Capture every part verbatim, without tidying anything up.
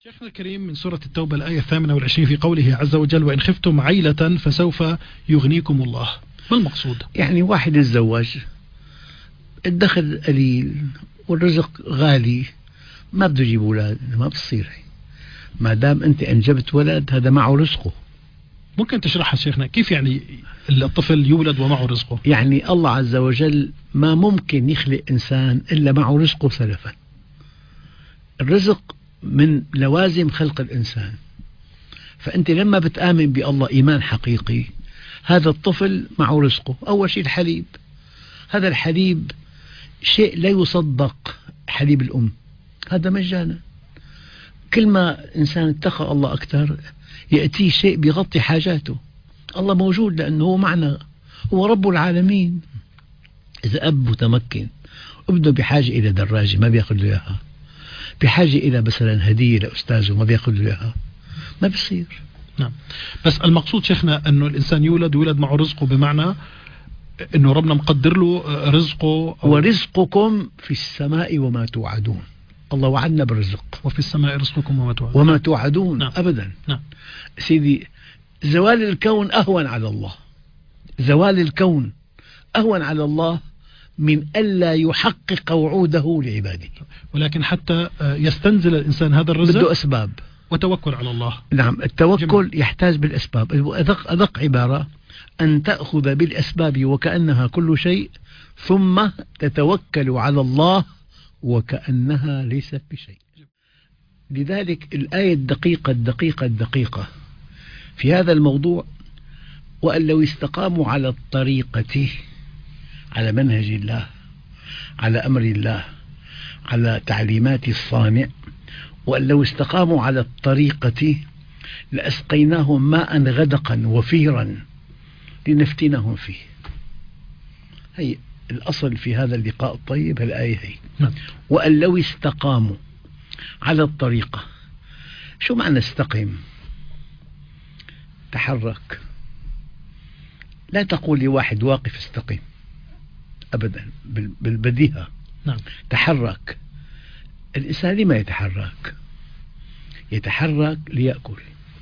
شيخنا الكريم، من سورة التوبة الآية الثامنة والعشرين في قوله عز وجل: وإن خفتم عيلة فسوف يغنيكم الله. ما المقصود؟ يعني واحد يتزوج، الدخل قليل والرزق غالي، ما بده يجيب أولاد، ما بتصير. ما دام أنت أنجبت ولد هذا معه رزقه. ممكن تشرحها شيخنا؟ كيف يعني الطفل يولد ومعه رزقه؟ يعني الله عز وجل ما ممكن يخلق إنسان إلا معه رزقه سلفا. الرزق من لوازم خلق الإنسان، فأنت لما بتآمن بالله إيمان حقيقي، هذا الطفل معه رزقه. أول شيء الحليب، هذا الحليب شيء لا يصدق، حليب الأم هذا مجانا. كل ما إنسان اتقى الله أكثر يأتيه شيء بيغطي حاجاته. الله موجود لأنه هو معنا، هو رب العالمين. إذا أب متمكن ابنه بحاجة إلى دراجة ما بيأخذ له إياها، بحاجة إلى مثلا هدية لأستاذه ما بيأخذ له إياها، ما بيصير. نعم، بس المقصود شيخنا أنه الإنسان يولد ويولد معه رزقه، بمعنى أنه ربنا مقدر له رزقه. ورزقكم في السماء وما توعدون. الله وعدنا بالرزق. وفي السماء رزقكم وما توعدون. وما توعدون. نعم. أبدا. نعم. سيدي، زوال الكون أهون على الله، زوال الكون أهون على الله من ألا يحقق وعوده لعباده. ولكن حتى يستنزل الإنسان هذا الرزق بده أسباب وتوكل على الله. نعم، التوكل جميل. يحتاج بالأسباب. أدق, أدق عبارة أن تأخذ بالأسباب وكأنها كل شيء، ثم تتوكل على الله وكأنها ليست بشيء. لذلك الآية الدقيقة الدقيقة الدقيقة في هذا الموضوع: وأن لو استقاموا على الطريقة، على منهج الله، على أمر الله، على تعليمات الصانع، وأن لو استقاموا على الطريقة لأسقيناهم ماء غدقا وفيرا لنفتنهم فيه. هي الأصل في هذا اللقاء الطيب الآية هي. وأن لو استقاموا على الطريقة. شو معنى استقم؟ تحرك. لا تقول لواحد واقف استقم أبدا، بالبديهة. نعم. تحرك. الإنسان لما يتحرك؟ يتحرك ليأكل،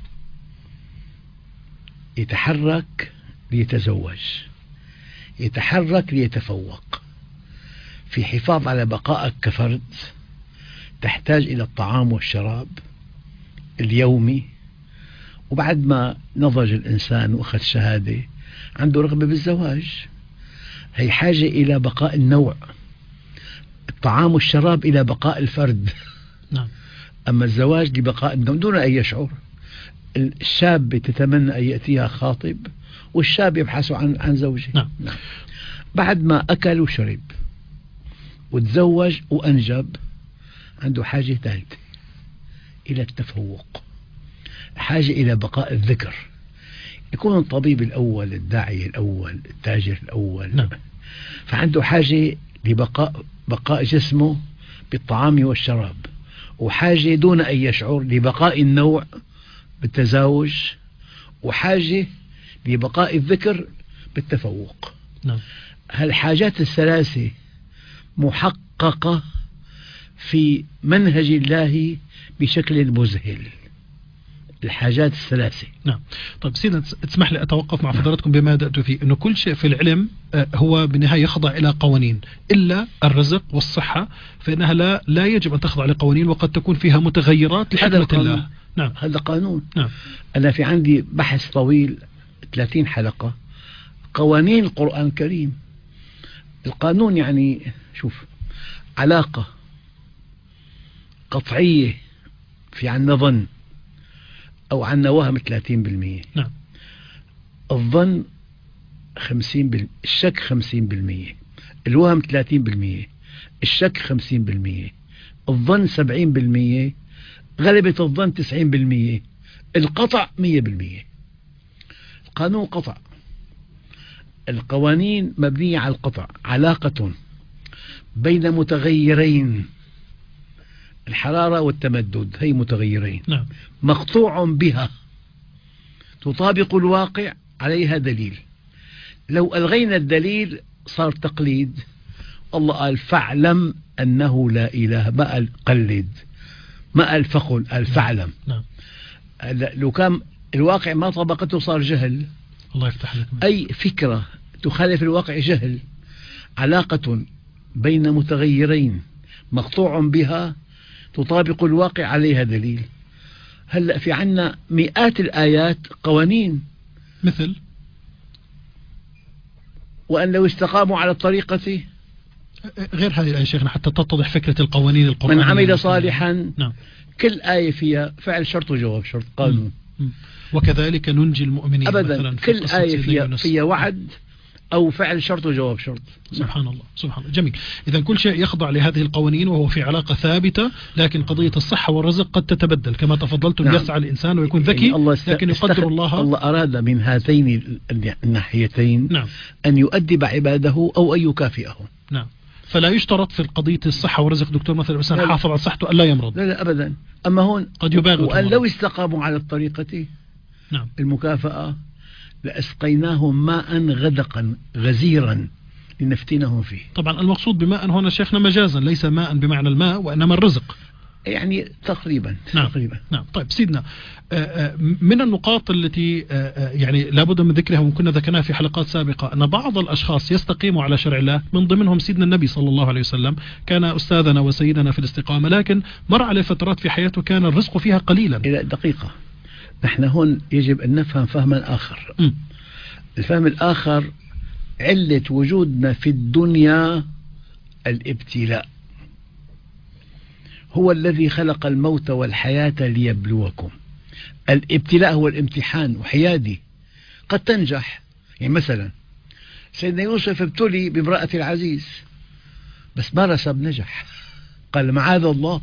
يتحرك ليتزوج، يتحرك ليتفوق. في حفاظ على بقائك كفرد تحتاج إلى الطعام والشراب اليومي، وبعد ما نضج الإنسان وأخذ شهادة عنده رغبة بالزواج، هي حاجة إلى بقاء النوع. الطعام والشراب إلى بقاء الفرد. نعم. أما الزواج لبقاء النوع دون أن يشعر. الشاب تتمنى أن يأتيها خاطب، والشاب يبحث عن عن زوجه. نعم. نعم. بعد ما أكل وشرب وتزوج وأنجب، عنده حاجة ثالثة إلى التفوق، حاجة إلى بقاء الذكر. يكون الطبيب الأول، الداعية الأول، التاجر الأول. نعم. فعنده حاجة لبقاء بقاء جسمه بالطعام والشراب، وحاجة دون أن يشعر لبقاء النوع بالتزاوج، وحاجة لبقاء الذكر بالتفوق. نعم. هالحاجات الثلاثة محققة في منهج الله بشكل مذهل. الحاجات الثلاثة. نعم. طيب سيدنا، تسمح لي أتوقف مع فضلاتكم بما بدأت فيه، أنه كل شيء في العلم هو بالنهاية يخضع إلى قوانين، إلا الرزق والصحة فإنها لا لا يجب أن تخضع لقوانين، وقد تكون فيها متغيرات لحكمة الله. نعم. هذا قانون. نعم. أنا في عندي بحث طويل ثلاثين حلقة، قوانين القرآن الكريم. القانون يعني شوف، علاقة قطعية في عنا ظن أو عنا وهم ثلاثين بالمئة. نعم. الظن خمسين بالمئة، الشك خمسين بالمئة، الوهم ثلاثين بالمئة، الشك خمسين بالمئة، الظن سبعين بالمئة، غلبة الظن تسعين بالمئة، القطع مئة بالمئة. القانون قطع. القوانين مبنية على القطع. علاقة بين متغيرين، الحرارة والتمدد، هي متغيرين. نعم. مقطوع بها، تطابق الواقع، عليها دليل. لو ألغينا الدليل صار تقليد. الله قال: فاعلم أنه لا إله، ما قال قلد. ما قال فقل، قال فاعلم. نعم. لو كان الواقع ما طبقته صار جهل. الله يفتح لك. أي فكرة تخالف الواقع جهل. علاقة بين متغيرين مقطوع بها تطابق الواقع عليها دليل. هلأ في عنا مئات الآيات قوانين، مثل وأن لو استقاموا على الطريقة. غير هذه الآية شيخنا حتى تتضح فكرة القوانين القرآنية. من عمل صالحا. نعم. كل آية فيها فعل شرط وجواب شرط، قانون. م. م. وكذلك ننجي المؤمنين أبدا مثلا. كل آية فيها, فيها وعد أو فعل شرط وجواب شرط. سبحان الله سبحان الله. جميل. إذا كل شيء يخضع لهذه القوانين وهو في علاقة ثابتة، لكن قضية الصحة والرزق قد تتبدل كما تفضلتم. نعم. يسعى الإنسان ويكون ذكي، يعني الله لكن يقدر الله. الله أراد من هاتين الناحيتين. نعم. أن يؤدب عباده أو أن يكافئهم. نعم. فلا يشترط في القضية الصحة والرزق دكتور مثلا الإنسان حافظ على صحته ألا يمرض. لا لا أبدا. أما هون قد يبالغ. وأن لو استقاموا على الطريقة. نعم. المكافأة لأسقيناهم ماء غدقا غزيرا لنفتنهم فيه. طبعا المقصود بماء هنا شيخنا مجازا، ليس ماء بمعنى الماء وإنما الرزق. يعني تقريبا. نعم. تقريبا. نعم. طيب سيدنا، من النقاط التي يعني لابد من ذكرها وكنا ذكرناها في حلقات سابقة، أن بعض الأشخاص يستقيموا على شرع الله، من ضمنهم سيدنا النبي صلى الله عليه وسلم كان أستاذنا وسيدنا في الاستقامة، لكن مر عليه فترات في حياته كان الرزق فيها قليلا. إلى دقيقة، نحن هون يجب أن نفهم فهما آخر. م. الفهم الآخر علة وجودنا في الدنيا الابتلاء. هو الذي خلق الموت والحياة ليبلوكم. الابتلاء هو الامتحان وحيادي. قد تنجح، يعني مثلا سيدنا يوسف ابتلي بامرأة العزيز بس ما رسب نجح، قال معاذ الله.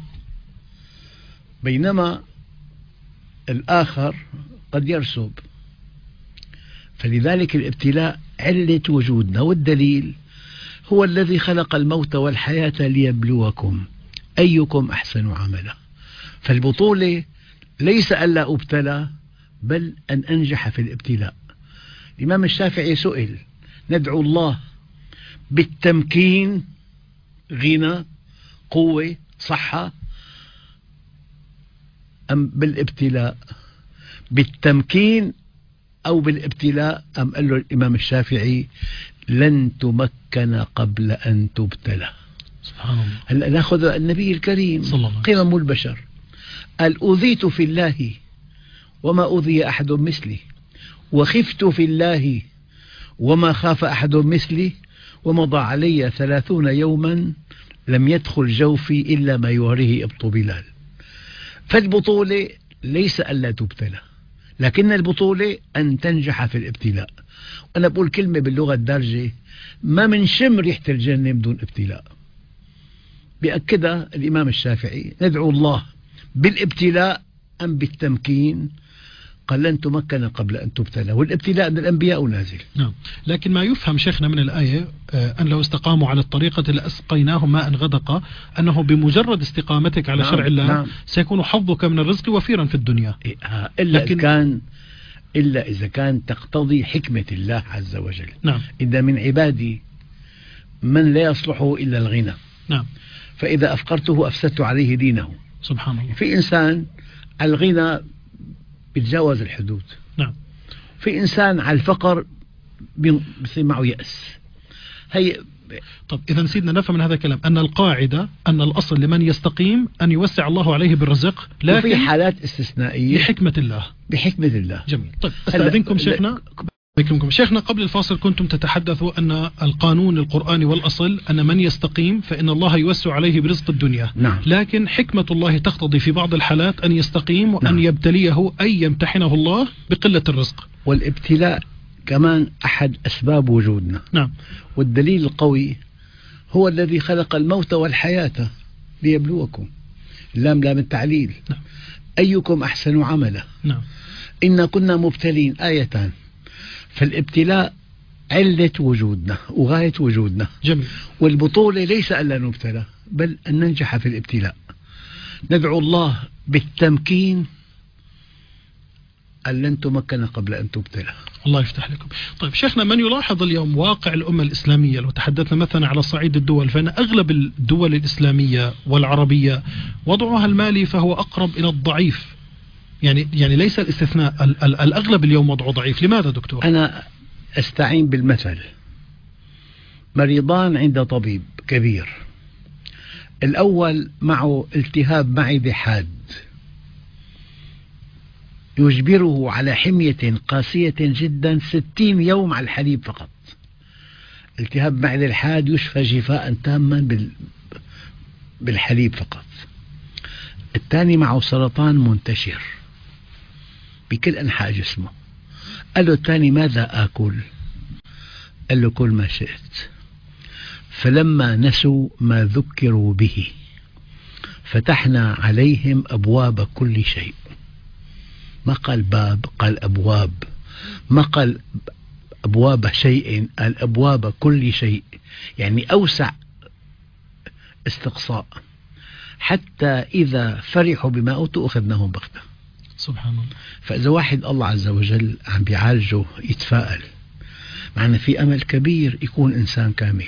بينما الآخر قد يرسب. فلذلك الابتلاء علة وجودنا، والدليل هو الذي خلق الموت والحياة ليبلوكم أيكم أحسن عملا. فالبطولة ليس ألا أبتلى بل أن أنجح في الابتلاء. الإمام الشافعي سئل: ندعو الله بالتمكين، غنى، قوة، صحة، أم بالابتلاء؟ بالتمكين أو بالابتلاء؟ أم قال له الإمام الشافعي: لن تمكن قبل أن تبتلى. سبحان الله. هلأ نأخذ النبي الكريم قمم البشر، قال: أوذيت في الله وما أوذي أحد مثلي، وخفت في الله وما خاف أحد مثلي، ومضى علي ثلاثون يوما لم يدخل جوفي إلا ما يوريه إبط بلال. فالبطولة ليس ألا تبتلى، لكن البطولة أن تنجح في الابتلاء. أنا بقول كلمة باللغة الدارجة: ما من شم ريحة الجنة بدون ابتلاء. بأكدها الإمام الشافعي: ندعو الله بالابتلاء أم بالتمكين؟ قال: لن تمكن قبل أن تبتلى، والابتلاء من الأنبياء نازل. نعم. لكن ما يفهم شيخنا من الآية أن لو استقاموا على الطريقة لأسقيناهم ماء غدقا، أنه بمجرد استقامتك على نعم. شرع الله نعم. سيكون حظك من الرزق وفيرا في الدنيا. إلا لكن إذا كان إلا إذا كان تقتضي حكمة الله عز وجل. نعم. إذا من عبادي من لا يصلحه إلا الغنى. نعم. فإذا أفقرته أفسدت عليه دينه. سبحان الله. في إنسان على الغنى بيتجاوز الحدود. نعم. في إنسان على الفقر بيصير معه يأس. هي طب إذا سيدنا نفهم من هذا الكلام أن القاعدة أن الأصل لمن يستقيم أن يوسع الله عليه بالرزق، لكن في حالات استثنائية بحكمة الله. بحكمة الله. جميل. طيب أستأذنكم شيخنا. بكرمكم شيخنا، قبل الفاصل كنتم تتحدثوا أن القانون القرآني والأصل أن من يستقيم فإن الله يوسع عليه برزق الدنيا. نعم. لكن حكمة الله تقتضي في بعض الحالات أن يستقيم وأن نعم. يبتليه أي يمتحنه الله بقلة الرزق. والابتلاء كمان أحد أسباب وجودنا. نعم. والدليل القوي هو الذي خلق الموت والحياة ليبلوكم. لام لام التعليل. نعم. أيكم أحسن عملا. نعم. إنا كنا مبتلين، آيتان. فالابتلاء علة وجودنا وغاية وجودنا. جميل. والبطولة ليس ألا نبتلى بل أن ننجح في الابتلاء. ندعو الله بالتمكين، أن لن تمكن قبل أن تبتلى. الله يفتح لكم. طيب شيخنا، من يلاحظ اليوم واقع الأمة الإسلامية، لو تحدثنا مثلا على صعيد الدول، فإن أغلب الدول الإسلامية والعربية وضعها المالي فهو أقرب إلى الضعيف، يعني يعني ليس الاستثناء، ال ال الأغلب اليوم وضعه ضعيف. لماذا دكتور؟ أنا أستعين بالمثل. مريضان عند طبيب كبير، الأول معه التهاب معدة حاد يجبره على حمية قاسية جدا ستين يوم على الحليب فقط. التهاب معدة الحاد يشفى شفاء تاما بالحليب فقط. الثاني معه سرطان منتشر بكل أنحاء جسمه. قال له الثاني ماذا آكل؟ قال له كل ما شئت. فلما نسوا ما ذكروا به فتحنا عليهم أبواب كل شيء. ما قال باب، قال أبواب. ما قال أبواب شيء، قال أبواب كل شيء، يعني أوسع استقصاء. حتى إذا فرحوا بما أوتوا أخذناهم بغتة. سبحان الله. فإذا واحد الله عز وجل عم بيعالجه يتفائل، معنى في أمل كبير يكون إنسان كامل.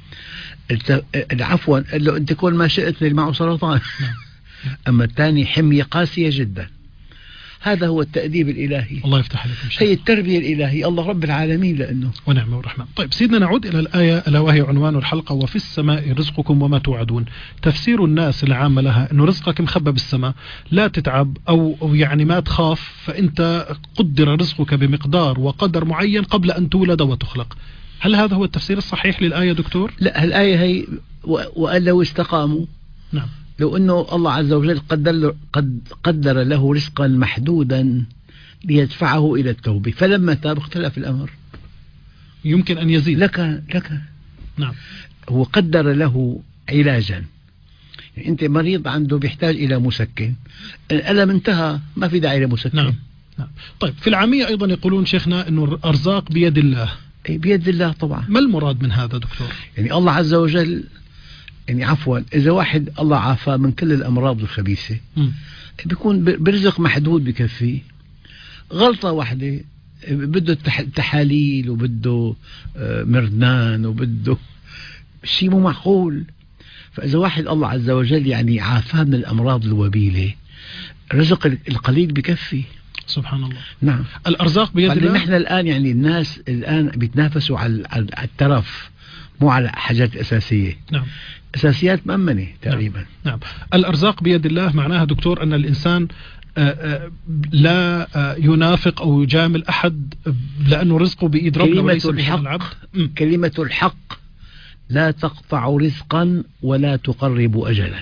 عفوا قال له أنت كل ما شئت اللي معه سرطان. أما الثاني حمية قاسية جدا. هذا هو التأديب الإلهي. الله يفتح عليكم. هي التربية الإلهية، الله رب العالمين لأنه ونعم ورحمة. طيب سيدنا، نعود إلى الآية ألا وهي عنوان الحلقة: وفي السماء رزقكم وما توعدون. تفسير الناس العامة لها أنه رزقك مخبى بالسماء، لا تتعب أو, أو يعني ما تخاف، فأنت قدر رزقك بمقدار وقدر معين قبل أن تولد وتخلق. هل هذا هو التفسير الصحيح للآية دكتور؟ لا، الآية هي وأن لو استقاموا. نعم. لو أنه الله عز وجل قدر, قد قدر له رزقا محدودا ليدفعه إلى التوبة، فلما تاب اختلف الأمر. يمكن أن يزيد. لك لك نعم. هو قدر له علاجا. يعني أنت مريض عنده بيحتاج إلى مسكن، الألم انتهى، ما في داعي لمسكن. نعم. نعم. طيب في العامية أيضا يقولون شيخنا أنه الأرزاق بيد الله. بيد الله طبعا. ما المراد من هذا دكتور؟ يعني الله عز وجل، يعني عفوا إذا واحد الله عافاه من كل الأمراض الخبيثة م. بيكون برزق محدود بكفيه. غلطة واحدة بده تحاليل وبده مردان وبده شيء مو معقول. فإذا واحد الله عز وجل يعني عافاه من الأمراض الوبيلة، رزق القليل بكفي. سبحان الله. نعم. الأرزاق بيد الله. نحن الآن يعني الناس الآن بيتنافسوا على الترف، مو على حاجات أساسية. نعم. أساسيات مأمنة تقريبا. نعم. نعم. الأرزاق بيد الله معناها دكتور أن الإنسان لا ينافق أو يجامل أحد، لأنه رزقه بإيد ربنا وليس بيد العبد. كلمة الحق لا تقطع رزقا ولا تقرب أجلا.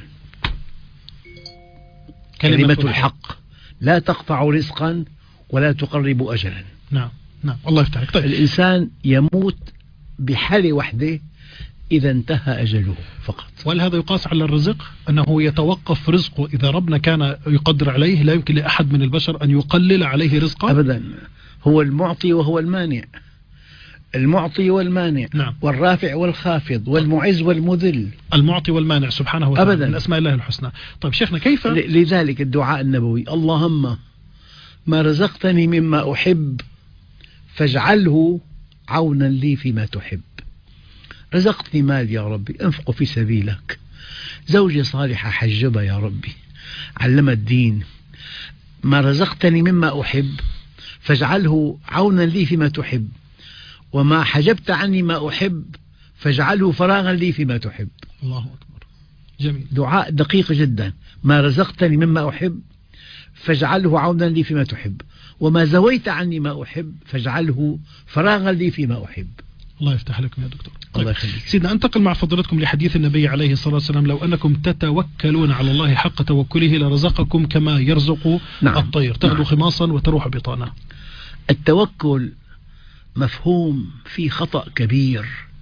كلمة, كلمة الحق لا تقطع رزقا ولا تقرب أجلا. نعم. نعم. الله يفتح عليك. طيب. الإنسان يموت بحالة واحدة إذا انتهى أجله فقط. وهل هذا يقاس على الرزق؟ أنه يتوقف رزقه إذا ربنا كان يقدر عليه، لا يمكن لأحد من البشر أن يقلل عليه رزقه أبدا. هو المعطي وهو المانع، المعطي والمانع. نعم. والرافع والخافض والمعز والمذل. المعطي والمانع سبحانه وتعالى أبدا. من أسماء الله الحسنى. طيب شيخنا، كيف لذلك الدعاء النبوي: اللهم ما رزقتني مما أحب فاجعله عونا لي فيما تحب. رزقتني مال يا ربي انفقه في سبيلك، زوجة صالحة حجبها يا ربي، علمها الدين. ما رزقتني مما أحب فاجعله عونا لي فيما تحب، وما حجبت عني ما أحب فاجعله فراغا لي فيما تحب. الله أكبر. جميل. دعاء دقيق جدا. ما رزقتني مما أحب فاجعله عونا لي فيما تحب، وما زويت عني ما أحب فاجعله فراغا لي فيما أحب. الله يفتح لكم يا دكتور. طيب. الله يخليك. سيدنا، أنتقل مع فضلتكم لحديث النبي عليه الصلاة والسلام: لو أنكم تتوكلون على الله حق توكله لرزقكم كما يرزق نعم. الطير تغدو نعم. خماصا وتروح بطانا. التوكل مفهوم فيه خطأ كبير.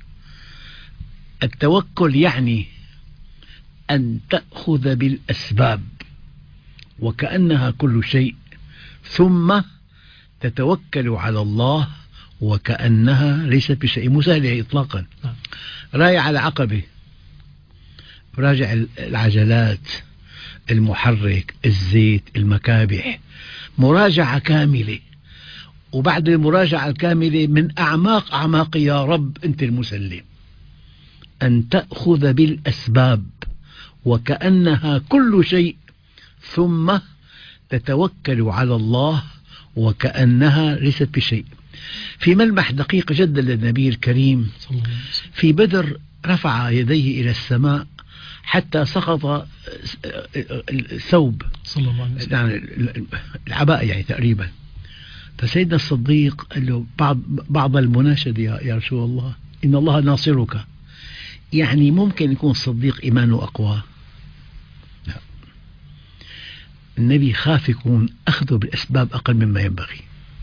التوكل يعني أن تأخذ بالأسباب وكأنها كل شيء، ثم تتوكل على الله وكأنها ليست بشيء. مسهلة إطلاقا. رايح على عقبة، راجع العجلات، المحرك، الزيت، المكابح، مراجعة كاملة، وبعد المراجعة الكاملة من أعماق أعماق يا رب أنت المسلم، أن تأخذ بالأسباب وكأنها كل شيء، ثم تتوكل على الله وكأنها ليست بشيء. في ملمح دقيق جدا للنبي الكريم، في بدر رفع يديه إلى السماء حتى سقط الثوب صلى الله عليه وسلم، يعني العباءة يعني تقريبا. فسيدنا الصديق قال له بعض, بعض المناشد يا رسول الله، إن الله ناصرك. يعني ممكن يكون الصديق إيمانه أقوى؟ لا، النبي خاف يكون أخذه بالأسباب أقل مما ينبغي.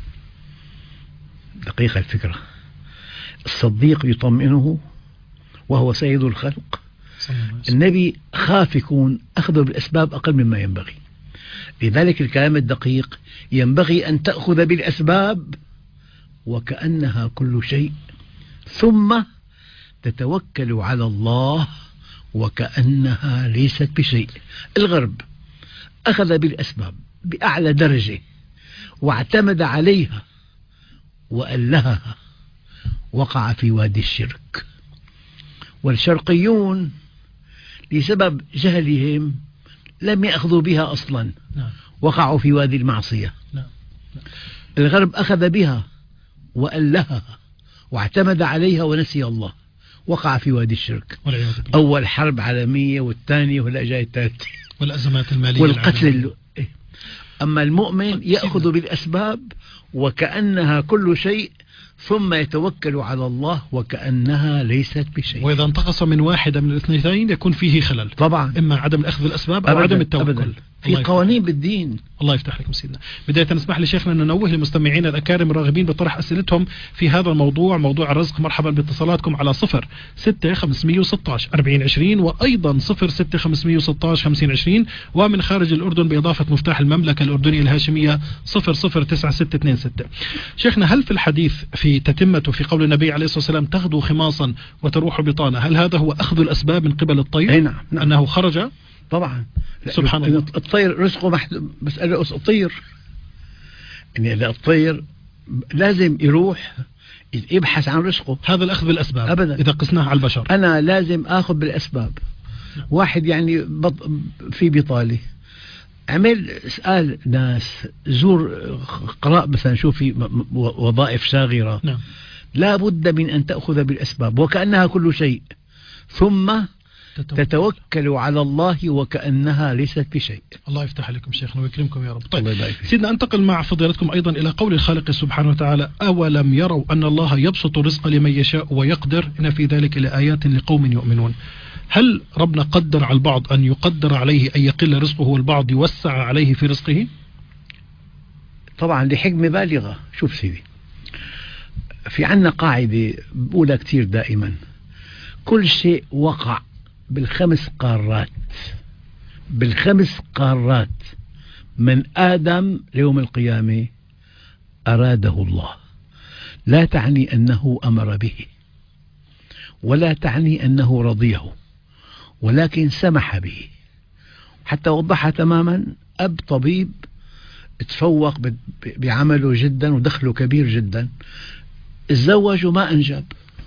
دقيقة الفكرة، الصديق يطمئنه وهو سيد الخلق، النبي خاف يكون أخذه بالأسباب أقل مما ينبغي. لذلك الكلام الدقيق ينبغي أن تأخذ بالأسباب وكأنها كل شيء، ثم تتوكل على الله وكأنها ليست بشيء. الغرب أخذ بالأسباب بأعلى درجة واعتمد عليها وألهها، وقع في وادي الشرك. والشرقيون لسبب جهلهم لم يأخذوا بها أصلا، وقعوا في وادي المعصية. الغرب أخذ بها وألهها واعتمد عليها ونسي الله، وقع في وادي الشرك. أول حرب عالمية والثانية ولا جاي الثالثة، والأزمات المالية والقتل اللي... أما المؤمن يأخذ بالأسباب وكأنها كل شيء، ثم يتوكل على الله وكأنها ليست بشيء. وإذا انتقص من واحدة من الاثنتين يكون فيه خلل طبعا، إما عدم الأخذ بالأسباب أو عدم التوكل. أبداً. في قوانين بالدين. الله يفتح لكم سيدنا. بداية نسمح لشيخنا أن ننوه لمستمعينا الأكارم الراغبين بطرح أسئلتهم في هذا الموضوع، موضوع الرزق. مرحبا باتصالاتكم على صفر ستة خمسمية وستاش أربعين عشرين، وأيضا صفر ستة خمسمية وستاش خمسين عشرين، ومن خارج الأردن بإضافة مفتاح المملكة الأردنية الهاشمية صفر صفر تسعة ستة اثنين ستة. شيخنا، هل في الحديث في تتمته في قول النبي عليه الصلاة والسلام تغدو خماصا وتروح بطانا، هل هذا هو أخذ الأسباب من قبل الطير؟ نعم. نعم. أنه خرج طبعا. سبحان الله. الطير رزقه محدود، بس الطير يعني الطير لازم يروح يبحث عن رزقه. هذا الأخذ بالأسباب أبدا. إذا قسناه على البشر، أنا لازم أخذ بالأسباب. واحد يعني بط... في بطالة، عمل سأل ناس، زور قراء مثلا، شوف في وظائف شاغرة. نعم. لا بد من أن تأخذ بالأسباب وكأنها كل شيء، ثم تتوكل, تتوكل على الله وكأنها ليست بشيء. الله يفتح عليكم شيخنا ويكرمكم يا رب. طيب سيدنا، أنتقل مع فضيلتكم أيضا إلى قول الخالق سبحانه وتعالى: أولم يروا أن الله يبسط الرزق لمن يشاء ويقدر إن في ذلك لآيات لقوم يؤمنون. هل ربنا قدر على البعض أن يقدر عليه أن يقل رزقه والبعض يوسع عليه في رزقه؟ طبعا لحكمة بالغة. شوف سيدي، في عنا قاعدة بقولها كتير دائما: كل شيء وقع بالخمس قارات، بالخمس قارات من آدم ليوم القيامة أراده الله. لا تعني أنه أمر به، ولا تعني أنه رضيه، ولكن سمح به. حتى وضحها تماما، أب طبيب تفوق بعمله جدا ودخله كبير جدا، تزوج وما أنجب،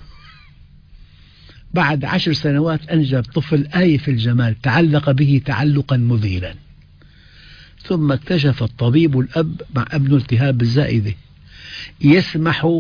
بعد عشر سنوات أنجب طفل آية في الجمال، تعلق به تعلقا مذهلا. ثم اكتشف الطبيب الأب مع ابنه التهاب الزائدة، يسمح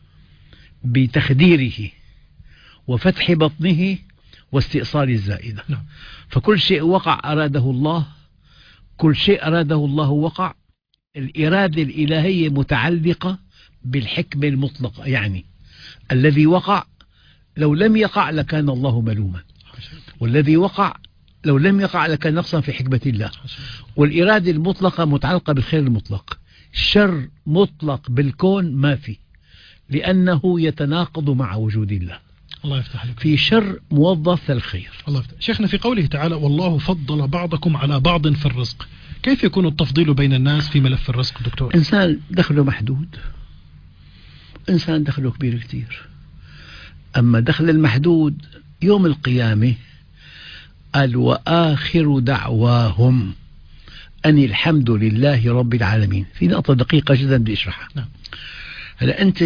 بتخديره وفتح بطنه واستئصال الزائدة. نعم. فكل شيء وقع أراده الله، كل شيء أراده الله وقع. الإرادة الإلهية متعلقة بالحكمة المطلقة، يعني الذي وقع لو لم يقع لكان الله ملوما، والذي وقع لو لم يقع لكان نقصا في حكمة الله. والإرادة المطلقة متعلقة بالخير المطلق. شر مطلق بالكون ما في، لأنه يتناقض مع وجود الله. الله يفتح عليك. في شر موظف للخير. الله يفتح. شيخنا، في قوله تعالى: والله فضل بعضكم على بعض في الرزق، كيف يكون التفضيل بين الناس في ملف الرزق دكتور؟ إنسان دخله محدود، إنسان دخله كبير كتير. أما دخل المحدود يوم القيامة قال: وآخر دعواهم أن الحمد لله رب العالمين. في نقطة دقيقة جدا بدي أشرحها. نعم. هلا أنت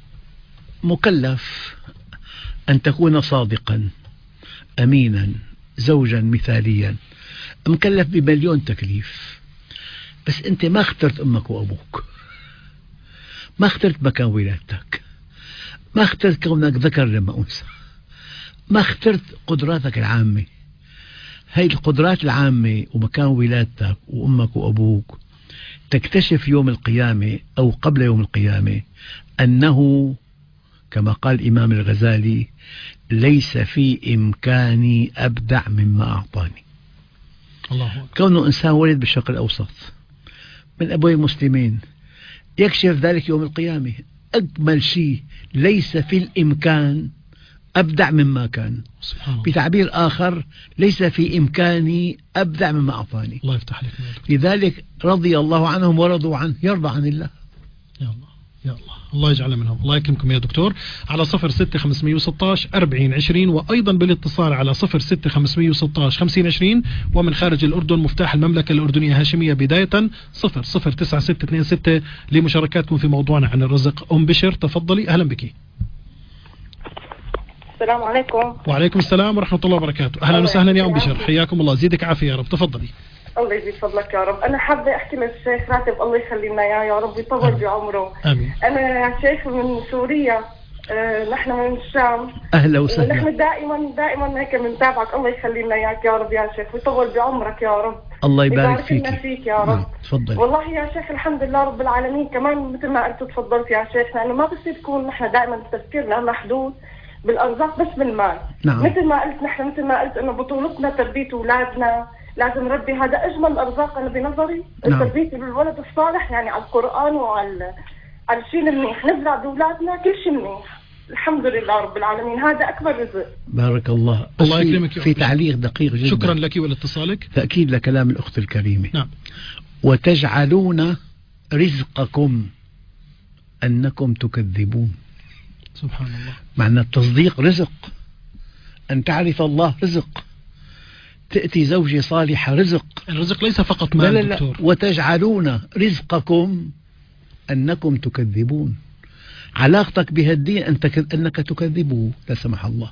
مكلف أن تكون صادقا أمينا زوجا مثاليا، مكلف بمليون تكليف، بس أنت ما اخترت أمك وأبوك، ما اخترت مكان ولادتك، ما اخترت كونك ذكر لما أنثى، ما اخترت قدراتك العامة. هاي القدرات العامة ومكان ولادتك وأمك وأبوك تكتشف يوم القيامة أو قبل يوم القيامة أنه كما قال الإمام الغزالي: ليس في إمكاني أبدع مما أعطاني. الله. كونه إنسان ولد بالشرق الأوسط من أبوين مسلمين يكشف ذلك يوم القيامة. أجمل شيء ليس في الإمكان أبدع مما كان. بتعبير آخر ليس في إمكاني أبدع مما أعطاني. الله يفتح عليك. لذلك رضي الله عنهم ورضوا عنه، يرضى عن الله. يا الله يا الله، الله يجعل منهم. الله يكرمكم يا دكتور. على صفر ستة خمسمية وستاش أربعين عشرين، وأيضا بالاتصال على صفر ستة خمسمية وستاش خمسين عشرين، ومن خارج الأردن مفتاح المملكة الأردنية هاشمية بداية صفر صفر تسعة ستة اثنين ستة لمشاركاتكم في موضوعنا عن الرزق. أم بشر تفضلي، أهلا بك. السلام عليكم. وعليكم السلام ورحمة الله وبركاته. أهلا وسهلا يا أم بشر، حياكم الله، زيدك عافية يا رب. تفضلي. الله يزيد فضلك يا رب. أنا حابة أحكي للشيخ راتب الله يخلي لنا إياه يا رب ويطول بعمره. آمين. أنا يا شيخ من سوريا، آه نحن من الشام. أهلا وسهلا. نحن دائما دائما هيك بنتابعك، الله يخلي لنا إياك يا رب يا شيخ ويطول بعمرك يا رب. الله يبارك فيك. فيك يا رب. تفضل. والله يا شيخ الحمد لله رب العالمين. كمان مثل ما أنت تفضلت يا شيخ، لأنه ما بصير تكون نحن دائما تفكيرنا محدود بالأرزاق بس بالمال. نعم. مثل ما قلت نحن مثل ما قلت إنه بطولتنا تربية أولادنا لازم نربي، هذا أجمل الأرزاق أنا بنظري. نعم. تربية بالولد الصالح يعني على القرآن وعلى على الشيء المنيح، نزرع بأولادنا كل شيء منيح. الحمد لله رب العالمين، هذا أكبر رزق. بارك الله. الله يكرمك. في تعليق دقيق جدا. شكرا لك ولاتصالك. تأكيد لكلام الأخت الكريمة. نعم. وتجعلون رزقكم أنكم تكذبون. سبحان الله. معنى التصديق رزق، أن تعرف الله رزق، تأتي زوجة صالحة رزق. الرزق ليس فقط مال. لا لا دكتور. لا. وتجعلون رزقكم أنكم تكذبون. علاقتك بهالدين أنت أنك تكذبه لا سمح الله.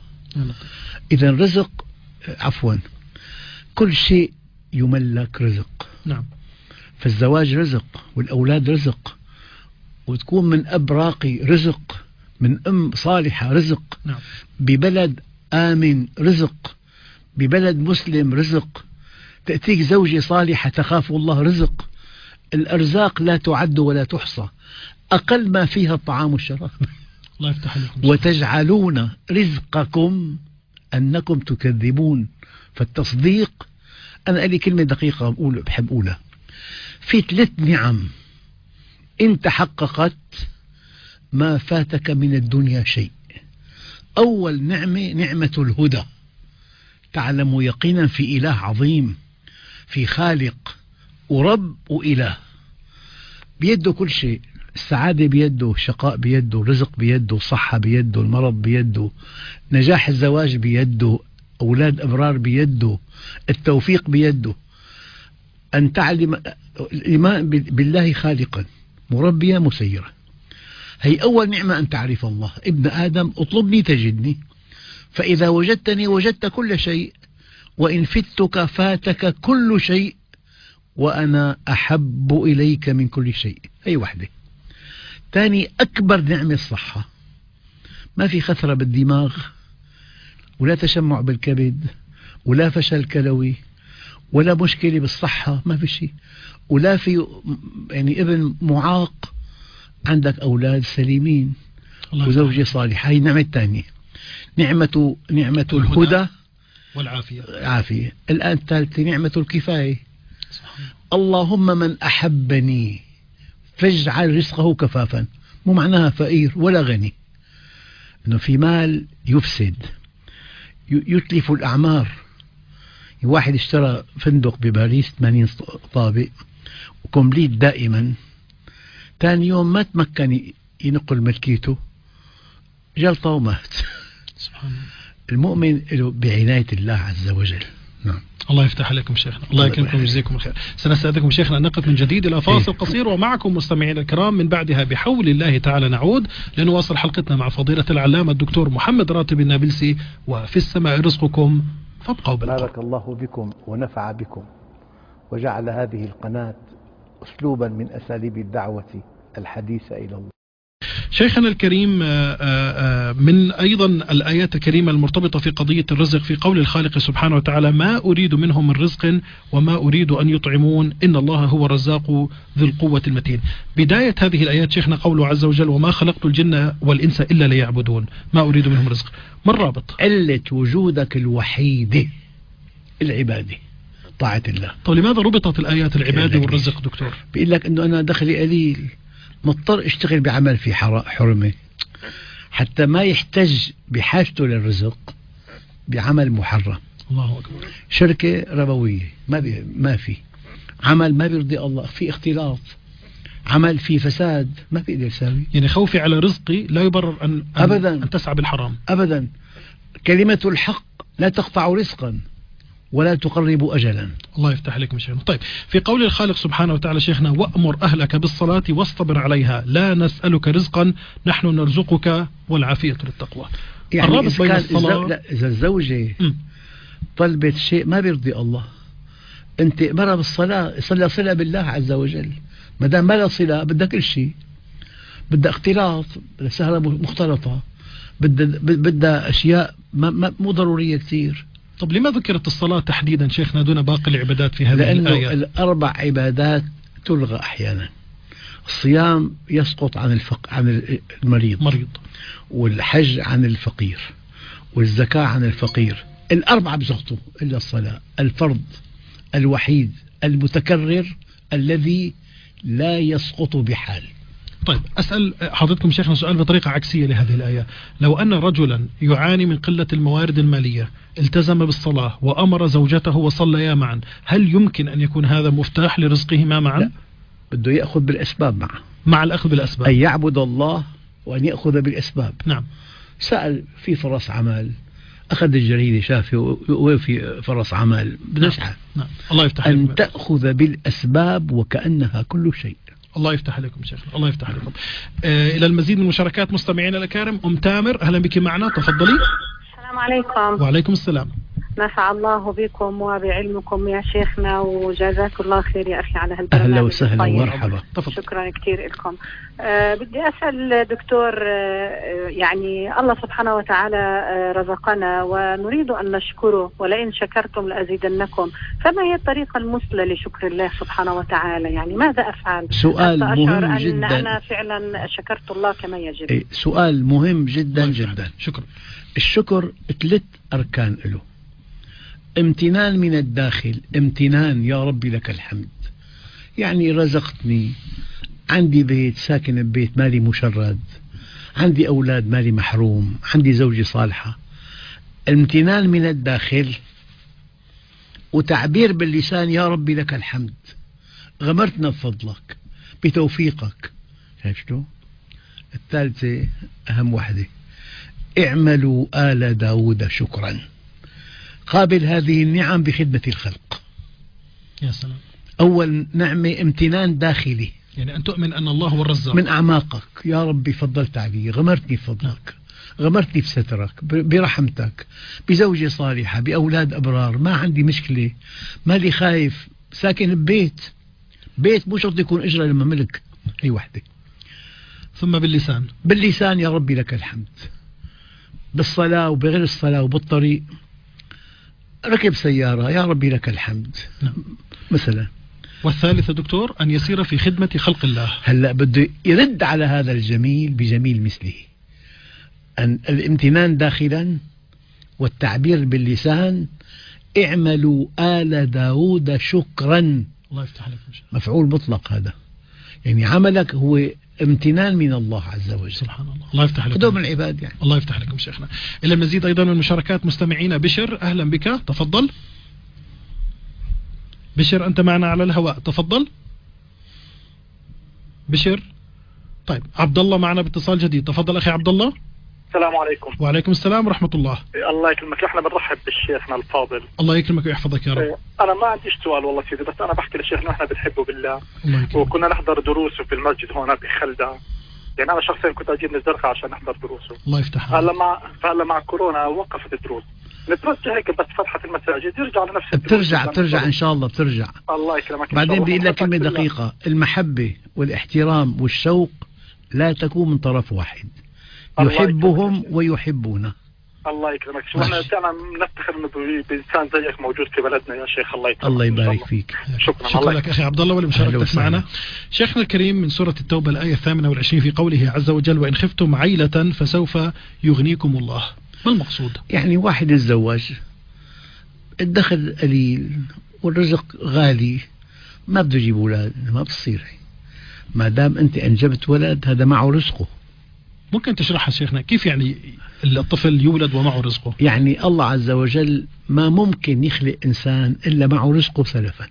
إذا رزق، عفوا، كل شيء يملك رزق. نعم. فالزواج رزق، والأولاد رزق، وتكون من أب راقي رزق، من أم صالحة رزق. نعم. ببلد آمن رزق، ببلد مسلم رزق، تأتيك زوجة صالحة تخاف الله رزق. الأرزاق لا تعد ولا تحصى، أقل ما فيها الطعام والشراب. الله يفتح عليكم. وتجعلون رزقكم أنكم تكذبون. فالتصديق، أنا قال لي كلمة دقيقة بقول بحب أقولها. في ثلاث نعم إن تحققت ما فاتك من الدنيا شيء. أول نعمة نعمة الهدى، تعلم يقينا في إله عظيم، في خالق ورب وإله بيده كل شيء. السعادة بيده، الشقاء بيده، الرزق بيده، الصحة بيده، المرض بيده، نجاح الزواج بيده، أولاد أبرار بيده، التوفيق بيده. أن تعلم الإيمان بالله خالقا مربيا مسيرا، هي أول نعمة أن تعرف الله. ابن آدم اطلبني تجدني، فإذا وجدتني وجدت كل شيء، وإن فتك فاتك كل شيء، وأنا أحب إليك من كل شيء. هي وحدة. ثاني أكبر نعمة الصحة، ما في خثرة بالدماغ، ولا تشمع بالكبد، ولا فشل كلوي، ولا مشكلة بالصحة، ما في شيء. ولا في يعني ابن معاق، عندك أولاد سليمين وزوجة صالحة. هي النعمة الثانية، نعمة نعمة الهدى والعافية. عافية. الآن الثالثة نعمة الكفاية. اللهم من أحبني فاجعل رزقه كفافا. مو معناها فقير ولا غني، إنه في مال يفسد يتلف الأعمار. واحد اشترى فندق بباريس ثمانين طابق وكومبليت دائما، ثاني يوم ما تمكن ينقل ملكيته، جلطة ومات. سبحان الله. المؤمن له بعناية الله عز وجل. نعم. الله يفتح عليكم شيخنا، الله يكرمكم ويجزيكم الخير. سنستأذنكم شيخنا أن نقف من جديد إلى فاصل قصير، ومعكم مستمعين الكرام من بعدها بحول الله تعالى نعود لنواصل حلقتنا مع فضيلة العلامة الدكتور محمد راتب النابلسي، وفي السماء رزقكم فابقوا بالقول. بارك الله بكم ونفع بكم، وجعل هذه القناة أسلوبا من أساليب الدعوة الحديثة إلى الله. شيخنا الكريم، من أيضا الآيات الكريمة المرتبطة في قضية الرزق في قول الخالق سبحانه وتعالى: ما أريد منهم من رزق وما أريد أن يطعمون إن الله هو الرزاق ذو القوة المتين. بداية هذه الآيات شيخنا قوله عز وجل: وما خلقت الجن والإنس إلا ليعبدون، ما أريد منهم رزق. ما الرابط؟ علة وجودك الوحيدة العبادة، طاعة الله. طيب لماذا ربطت الآيات العبادة والرزق دكتور؟ بيقول لك أنه أنا دخلي قليل، مضطر اشتغل بعمل في حرمة حتى ما يحتج بحاجته للرزق بعمل محرم. الله أكبر. شركة ربوية ما بي ما في عمل ما بيرضي الله، في اختلاط، عمل في فساد ما بيقدر يساوي. يعني خوفي على رزقي لا يبرر أن أبدا أن تسعى بالحرام. أبدا. كلمة الحق لا تقطع رزقا ولا تقرب أجلا. الله يفتح عليكم شيخنا. طيب في قول الخالق سبحانه وتعالى شيخنا: وأمر أهلك بالصلاة واصطبر عليها لا نسألك رزقا نحن نرزقك والعافية للتقوى. يعني الرابط إذا بين كان الصلاة إذا, إذا الزوجة م. طلبت شيء ما بيرضي الله، أنت مرة بالصلاة صلى صلة بالله عز وجل، ما دام ما لا صلة بدها كل شيء، بدها اختلاط، بدها سهرة مختلطة، بدها بدها أشياء ما ما مو ضرورية كثير. طب لما ذكرت الصلاة تحديدا شيخنا دون باقي العبادات في هذه لأنه الآية؟ لأنه الأربع عبادات تلغى أحيانا. الصيام يسقط عن الفق عن المريض مريض، والحج عن الفقير، والزكاة عن الفقير. الأربعة بسقطوا إلا الصلاة، الفرض الوحيد المتكرر الذي لا يسقط بحال. طيب أسأل حضرتكم شيخنا سؤال بطريقة عكسية لهذه الآية: لو أن رجلا يعاني من قلة الموارد المالية التزم بالصلاة وأمر زوجته وصليا معا، هل يمكن أن يكون هذا مفتاح لرزقهما معا؟ لا، بده يأخذ بالأسباب معه، مع الأخذ بالأسباب، أن يعبد الله وأن يأخذ بالأسباب. نعم. سأل في فرص عمل، أخذ الجريدة شافه وفي فرص عمل بنسعى. نعم. نعم. الله يفتح أن عليكم. تأخذ بالأسباب وكأنها كل شيء. الله يفتح عليكم شيخنا، الله يفتح عليكم. آه إلى المزيد من مشاركات مستمعينا الأكارم. أم تامر أهلا بك معنا، تفضلي. السلام عليكم. وعليكم السلام. نفع الله بكم وبعلمكم يا شيخنا، وجزاك الله خير يا أخي على هالبرنامج. أهلا وسهلا ومرحبا. شكرا كثير لكم. أه بدي أسأل دكتور، أه يعني الله سبحانه وتعالى أه رزقنا ونريد أن نشكره، ولئن شكرتم لأزيدنكم، فما هي الطريقة المثلى لشكر الله سبحانه وتعالى؟ يعني ماذا أفعل؟ سؤال مهم أن جدا. أنا فعلا شكرت الله كما يجب. إيه سؤال مهم جدا جدا. شكرا. الشكر ثلاث أركان له: امتنان من الداخل، امتنان يا ربي لك الحمد، يعني رزقتني، عندي بيت ساكن ببيت مالي مشرد، عندي أولاد مالي محروم، عندي زوجة صالحة. امتنان من الداخل، وتعبير باللسان يا ربي لك الحمد، غمرتنا بفضلك بتوفيقك. شايف شلون؟ الثالثة أهم واحدة: اعملوا آل داود شكرا، قابل هذه النعم بخدمة الخلق. يا سلام. أول نعمة امتنان داخلي، يعني أن تؤمن أن الله هو الرزاق من أعماقك، يا ربي فضلت علي، غمرتني بفضلك، غمرتني بسترك برحمتك، بزوجة صالحة، بأولاد أبرار، ما عندي مشكلة، مالي خايف، ساكن ببيت، بيت مو شرط يكون إجرة لما ملك، هي وحدة. ثم باللسان، باللسان يا ربي لك الحمد، بالصلاة وبغير الصلاة وبالطريق، ركب سيارة يا ربي لك الحمد. نعم. مثلا. والثالثة دكتور أن يسير في خدمة خلق الله. هلأ بده يرد على هذا الجميل بجميل مثله، أن الامتنان داخلا والتعبير باللسان: اعملوا آل داود شكرا. الله يفتح عليكم. مفعول مطلق هذا، يعني عملك هو امتنان من الله عز وجل. سبحان الله. الله يفتح عليكم. قدوم العباد يعني. الله يفتح عليكم شيخنا. إلى المزيد أيضا من المشاركات مستمعينا. بشر أهلا بك، تفضل. بشر أنت معنا على الهواء، تفضل. بشر. طيب عبد الله معنا باتصال جديد، تفضل أخي عبد الله. السلام عليكم. وعليكم السلام ورحمة الله. الله يكرمك. احنا بنرحب بالشيخنا الفاضل. الله يكرمك ويحفظك يا رب. انا ما عنديش سؤال والله سيدي، بس انا بحكي للشيخنا احنا بنحبه بالله، وكنا نحضر دروسه في المسجد هون بخلدة. يعني انا شخصيا كنت اجيب من الزرقاء عشان نحضر دروسه. الله يفتح. هلا مع فهلا مع كورونا وقفت الدروس. الدروس هيك بس فتحت المساجد يرجع لنفس الدروس. بترجع بترجع ان شاء الله بترجع. الله يكرمك. بعدين بيقول لك كلمة دقيقة، المحبة والاحترام والشوق لا تكون من طرف واحد، يحبهم ويحبونه. الله يكرمك. شو احنا فعلا نفتخر انه بانسان زيك موجود في بلدنا يا شيخ. الله يكرمك. الله يبارك فيك. شكرا. شكرا لك اخي عبد الله ولمشاركتك معنا. شيخنا الكريم من سورة التوبة الآية الثامنة والعشرين في قوله عز وجل: وإن خفتم عيلة فسوف يغنيكم الله. ما المقصود؟ يعني واحد يتزوج، الدخل قليل والرزق غالي، ما بده يجيب اولاد، ما بتصير. ما دام انت انجبت ولد هذا معه رزقه. ممكن تشرحها شيخنا كيف يعني الطفل يولد ومعه رزقه؟ يعني الله عز وجل ما ممكن يخلق إنسان إلا معه رزقه سلفا.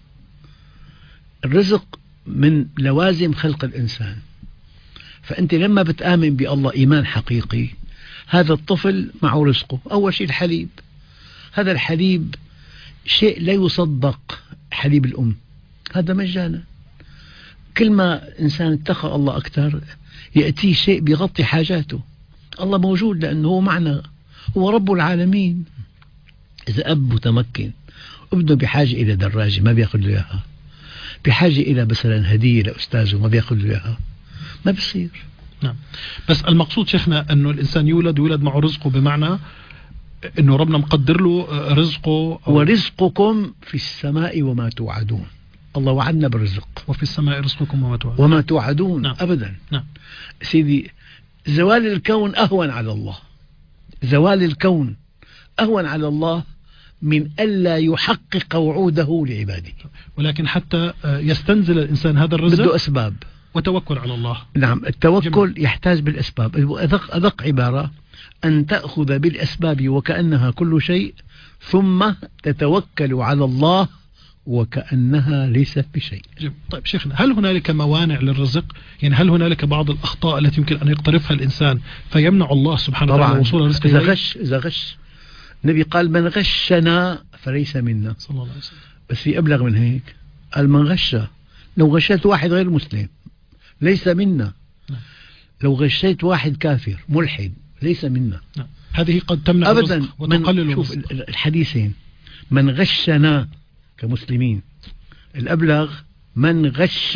الرزق من لوازم خلق الإنسان، فأنت لما بتآمن بالله إيمان حقيقي هذا الطفل معه رزقه. أول شيء الحليب، هذا الحليب شيء لا يصدق، حليب الأم هذا مجانا. كل ما إنسان اتقى الله أكثر يأتيه شيء بيغطي حاجاته. الله موجود لأنه هو معنا، هو رب العالمين. إذا أب متمكن ابنه بحاجة إلى دراجة ما بياخذ له إياها، بحاجة إلى مثلا هدية لأستاذه ما بياخذ له إياها، ما بصير. نعم. بس المقصود شيخنا أنه الإنسان يولد ويولد معه رزقه، بمعنى أنه ربنا مقدر له رزقه. ورزقكم في السماء وما توعدون. الله وعدنا بالرزق. وفي السماء رزقكم وما توعدون. وما توعدون. نعم. أبدا. نعم. سيدي زوال الكون أهون على الله، زوال الكون أهون على الله من ألا يحقق وعوده لعباده. ولكن حتى يستنزل الإنسان هذا الرزق بده أسباب وتوكل على الله. نعم. التوكل جميل. يحتاج بالأسباب. أدق, أدق عبارة أن تأخذ بالأسباب وكأنها كل شيء، ثم تتوكل على الله وكأنها ليست بشيء. جميل. طيب شيخنا، هل هنالك موانع للرزق؟ يعني هل هنالك بعض الأخطاء التي يمكن أن يقترفها الإنسان فيمنع الله سبحانه وتعالى وصول رزقه؟ إذا غش إذا غش النبي قال من غشنا فليس منا، صلى الله عليه وسلم. بس في أبلغ من هيك، قال من غش، لو غشيت واحد غير مسلم ليس منا. نعم. لو غشيت واحد كافر ملحد ليس منا. نعم. هذه قد تمنع أبدا الرزق وتقلل الرزق. شوف الرزق. الحديثين، من غشنا كمسلمين، الأبلغ من غش.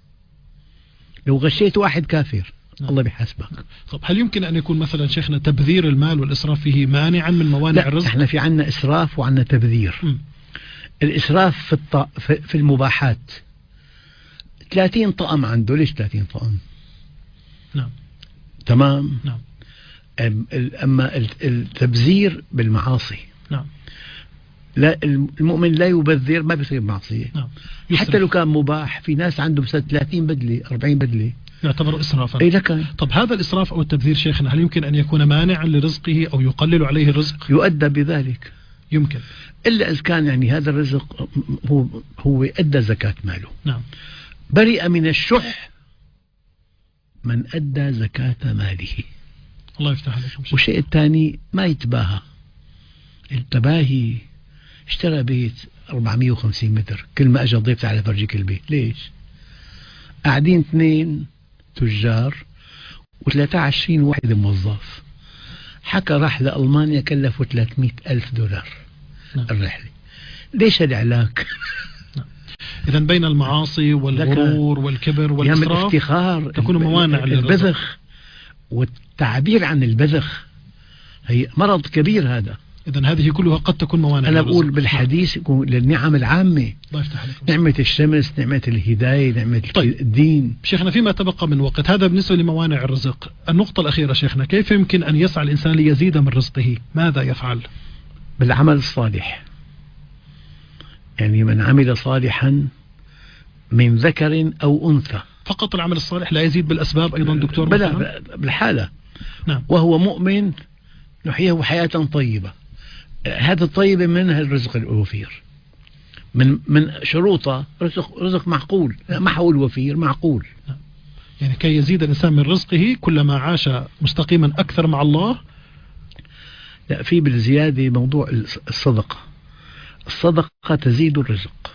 لو غشيت واحد كافر نعم. الله بيحاسبك. طب هل يمكن أن يكون مثلا شيخنا تبذير المال والإسراف فيه مانعا من موانع لا الرزق؟ احنا في عنا إسراف وعنا تبذير. م. الإسراف في, الط... في... في المباحات. ثلاثين طقم عنده، ليش ثلاثين طقم؟ نعم. تمام. نعم. أما التبذير بالمعاصي. نعم. لا المؤمن لا يبذر، ما بيصير معصية. نعم. حتى لو كان مباح، في ناس عنده بس ثلاثين بدلة أربعين بدلة يعتبر إسرافا. أي لك. طب هذا الإسراف أو التبذير شيخنا هل يمكن أن يكون مانعا لرزقه أو يقلل عليه الرزق؟ يؤدى بذلك. يمكن. إلا إذا كان يعني هذا الرزق هو هو أدى زكاة ماله. نعم. برئ من الشح من أدى زكاة ماله. الله يفتح عليكم. والشيء الثاني ما يتباهى. التباهي، اشترى بيت أربعمئة وخمسين متر، كل ما أجى ضيف على فرجيك البيت. ليش؟ قاعدين اثنين تجار وثلاثة وعشرين واحد موظف. حكى راح لألمانيا كلفه ثلاثمئة ألف دولار. نعم. الرحلة. ليش العلاك؟ نعم. إذا بين المعاصي والغرور والكبر والإسراف الافتخار تكون موانع للرزق. البذخ والتعبير عن البذخ هي مرض كبير هذا. إذن هذه كلها قد تكون موانع. أنا بقول بالحديث يكون للنعم العامة. الله يفتح عليكم. نعمة الشمس، نعمة الهداية، نعمة طيب. الدين. شيخنا فيما تبقى من وقت، هذا بالنسبة لموانع الرزق. النقطة الأخيرة شيخنا، كيف يمكن أن يسعى الإنسان ليزيد من رزقه؟ ماذا يفعل؟ بالعمل الصالح. يعني من عمل صالحا من ذكر أو أنثى. فقط العمل الصالح لا يزيد بالأسباب أيضا دكتور؟ بلا بالحالة. نعم. وهو مؤمن نحييه حياة طيبة. هذا الطيبة منها الرزق الوفير. من من شروطه رزق رزق معقول، ما حول وفير، معقول. يعني كي يزيد الإنسان من رزقه كلما عاش مستقيما أكثر مع الله لا، في بالزيادة موضوع الصدقة. الصدقة تزيد الرزق،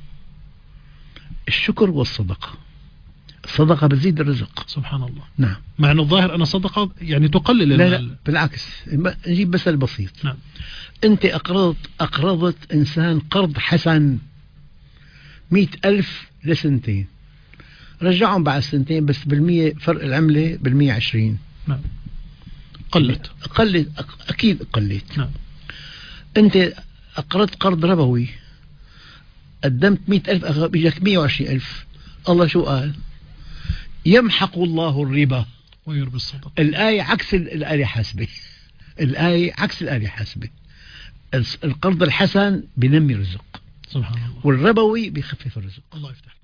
الشكر والصدقة. الصدقة بتزيد الرزق. سبحان الله. نعم. مع أن الظاهر أن صدقة يعني تقلل لا المال. لا بالعكس، نجيب مثل بسيط. نعم. أنت أقرضت أقرضت إنسان قرض حسن مئة ألف لسنتين، رجعهم بعد سنتين، بس بالمية فرق العملة بالمية عشرين. نعم. قلت قلت أكيد قلت. نعم. أنت أقرضت قرض ربوي، قدمت مئة ألف، بيجك مئة وعشرين ألف. الله شو قال؟ يمحق الله الربا ويربي الصدقة. الآية عكس الآية حاسبة. الآية عكس الآية حاسبة. القرض الحسن بنمي الرزق، سبحان الله. والربوي بيخفف الرزق. الله يفتح.